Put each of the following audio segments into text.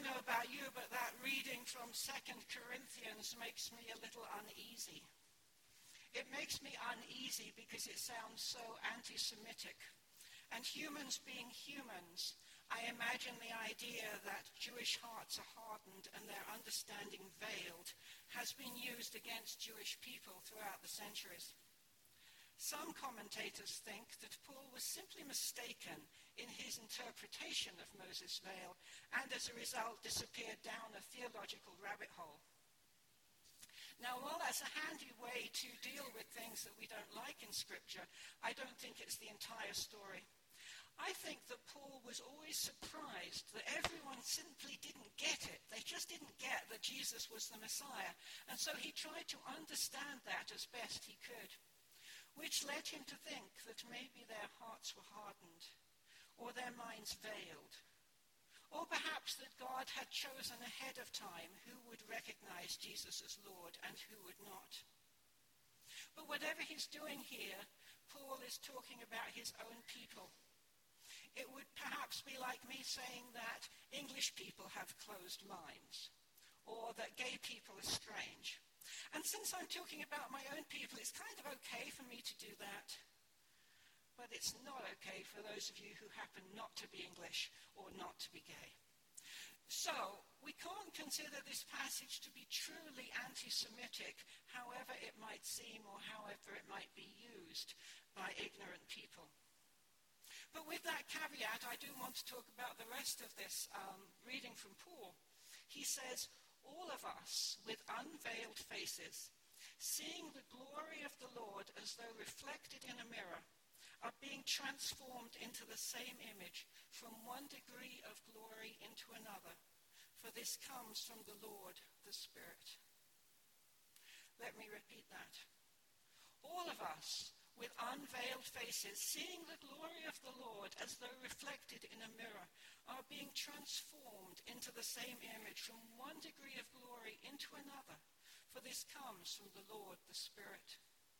don't know about you, but that reading from 2 Corinthians makes me a little uneasy. It makes me uneasy because it sounds so anti-Semitic. And humans being humans, I imagine the idea that Jewish hearts are hardened and their understanding veiled has been used against Jewish people throughout the centuries. Some commentators think that Paul was simply mistaken in his interpretation of Moses' veil and as a result disappeared down a theological rabbit hole. Now, while that's a handy way to deal with things that we don't like in Scripture, I don't think it's the entire story. I think that Paul was always surprised that everyone simply didn't get it. They just didn't get that Jesus was the Messiah. And so he tried to understand that as best he could, which led him to think that maybe their hearts were hardened or their minds veiled. Or perhaps that God had chosen ahead of time who would recognize Jesus as Lord and who would not. But whatever he's doing here, Paul is talking about his own people. It would perhaps be like me saying that English people have closed minds, or that gay people are strange. And since I'm talking about my own people, it's kind of okay for me to do that. But it's not okay for those of you who happen not to be English or not to be gay. So, we can't consider this passage to be truly anti-Semitic, however it might seem or however it might be used by ignorant people. But with that caveat, I do want to talk about the rest of this reading from Paul. He says, all of us with unveiled faces, seeing the glory of the Lord as though reflected in a mirror, are being transformed into the same image from one degree of glory into another, for this comes from the Lord, the Spirit. Let me repeat that. All of us, with unveiled faces, seeing the glory of the Lord as though reflected in a mirror, are being transformed into the same image from one degree of glory into another, for this comes from the Lord, the Spirit.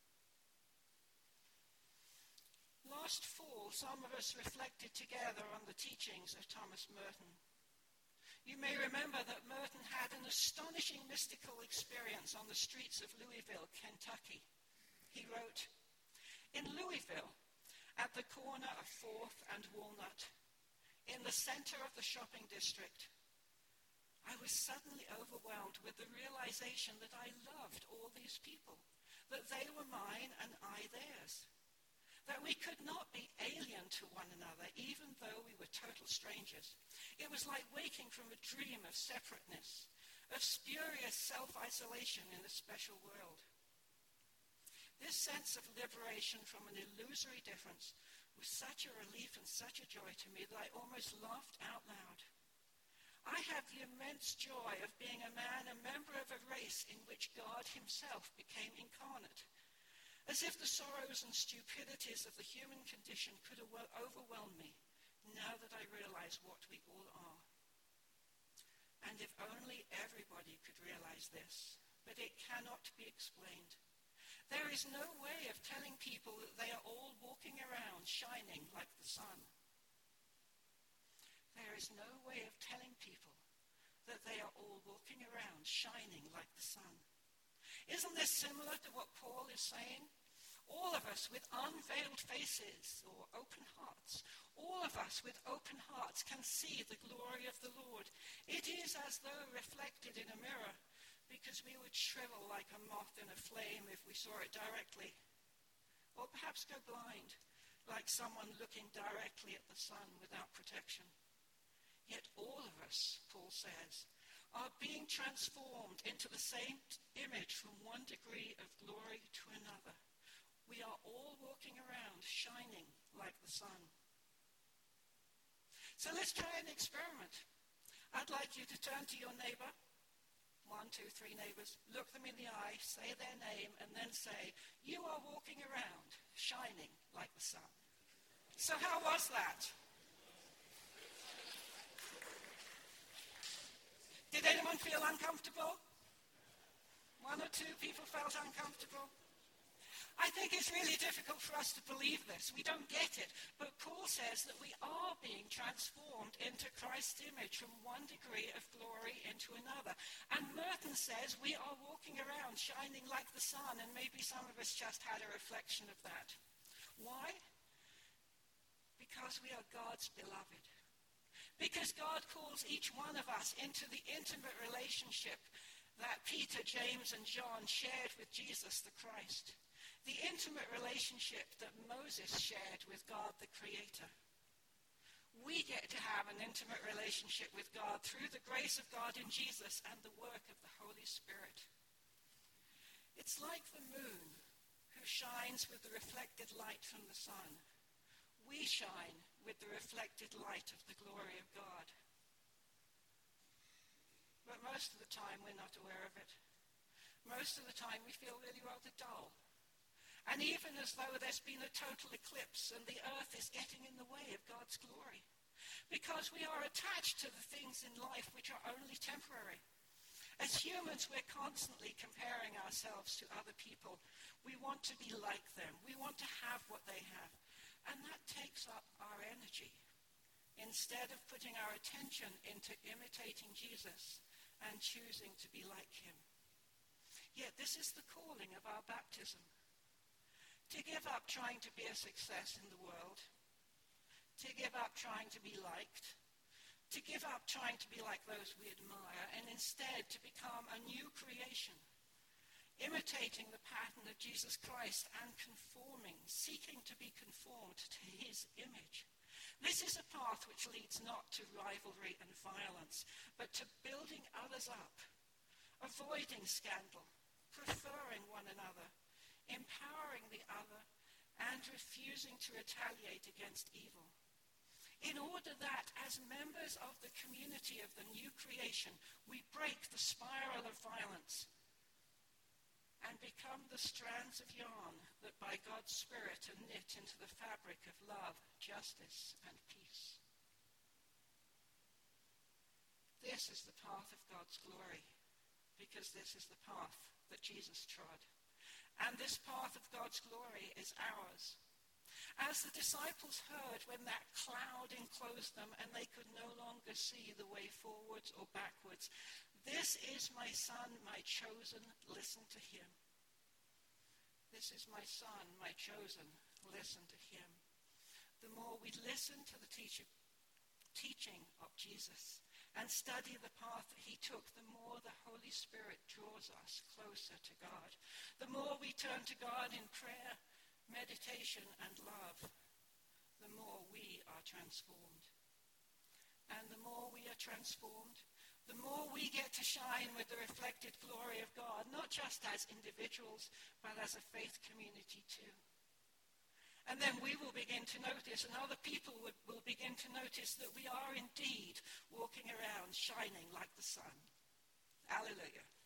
Last fall, some of us reflected together on the teachings of Thomas Merton. You may remember that Merton had an astonishing mystical experience on the streets of Louisville, Kentucky. He wrote, in Louisville, at the corner of 4th and Walnut, in the center of the shopping district, I was suddenly overwhelmed with the realization that I loved all these people, that they were mine and I theirs, that we could not be alien to one another even though we were total strangers. It was like waking from a dream of separateness, of spurious self-isolation in a special world. This sense of liberation from an illusory difference was such a relief and such a joy to me that I almost laughed out loud. I have the immense joy of being a man, a member of a race in which God himself became incarnate, as if the sorrows and stupidities of the human condition could overwhelm me now that I realize what we all are. And if only everybody could realize this, but it cannot be explained. There is no way of telling people that they are all walking around shining like the sun. There is no way of telling people that they are all walking around shining like the sun. Isn't this similar to what Paul is saying? All of us with unveiled faces or open hearts, all of us with open hearts can see the glory of the Lord. It is as though reflected in a mirror, because we would shrivel like a moth in a flame if we saw it directly. Or perhaps go blind, like someone looking directly at the sun without protection. Yet all of us, Paul says, are being transformed into the same image from one degree of glory to another. We are all walking around shining like the sun. So let's try an experiment. I'd like you to turn to your neighbor. 1, 2, 3 neighbors. Look them in the eye, say their name, and then say, you are walking around shining like the sun. So how was that? Did anyone feel uncomfortable? 1 or 2 people felt uncomfortable? I think it's really difficult for us to believe this. We don't get it. But Paul says that we are being transformed into Christ's image from one degree of glory into another. And Merton says we are walking around shining like the sun, and maybe some of us just had a reflection of that. Why? Because we are God's beloved. Because God calls each one of us into the intimate relationship that Peter, James, and John shared with Jesus the Christ. The intimate relationship that Moses shared with God the Creator. We get to have an intimate relationship with God through the grace of God in Jesus and the work of the Holy Spirit. It's like the moon who shines with the reflected light from the sun. We shine with the reflected light of the glory of God. But most of the time we're not aware of it. Most of the time we feel really rather dull. And even as though there's been a total eclipse and the earth is getting in the way of God's glory. Because we are attached to the things in life which are only temporary. As humans, we're constantly comparing ourselves to other people. We want to be like them. We want to have what they have. And that takes up our energy. Instead of putting our attention into imitating Jesus and choosing to be like him. Yet this is the calling of our baptism. To give up trying to be a success in the world. To give up trying to be liked. To give up trying to be like those we admire, and instead to become a new creation. Imitating the pattern of Jesus Christ and conforming, seeking to be conformed to his image. This is a path which leads not to rivalry and violence, but to building others up, avoiding scandal, preferring one another, empowering the other, and refusing to retaliate against evil. In order that, as members of the community of the new creation, we break the spiral of violence and become the strands of yarn that by God's Spirit are knit into the fabric of love, justice, and peace. This is the path of God's glory, because this is the path that Jesus trod. And this path of God's glory is ours. As the disciples heard when that cloud enclosed them and they could no longer see the way forwards or backwards, "This is my son, my chosen, listen to him." This is my son, my chosen, listen to him. The more we listen to the teaching of Jesus and study the path that he took, the more the Holy Spirit draws us closer to God. The more we turn to God in prayer, meditation, and love, the more we are transformed. And the more we are transformed, the more we get to shine with the reflected glory of God, not just as individuals, but as a faith community too. And then we will begin to notice, and other people will begin to notice, that we are indeed walking around shining like the sun. Hallelujah.